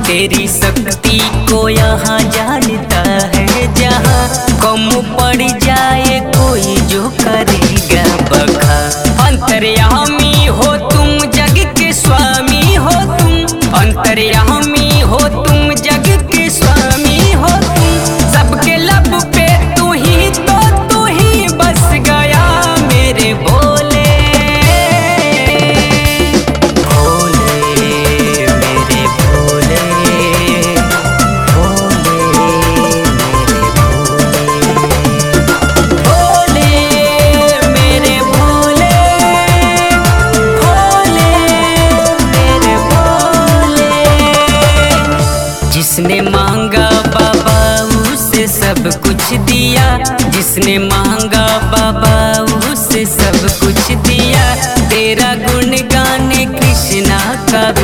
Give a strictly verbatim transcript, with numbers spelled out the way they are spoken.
तेरी शक्ति को यहाँ जानता है जहाँ कम पड़ जाए कोई जो करेगा बखा। अंतर्यामी हो तुम जग के स्वामी हो तुम, अंतर्यामी हो तुम जग के स्वामी हो तुम। सबके लब पे तू ही तो तू ही बस गया मेरे भोले भोले मेरे भोले भोले मेरे भोले भोले मेरे भोले। जिसने मांगा बाबा उसे सब कुछ दिया, जिसने मांगा बाबा उसे सब कुछ दिया। तेरा गुण गाने कृष्णा का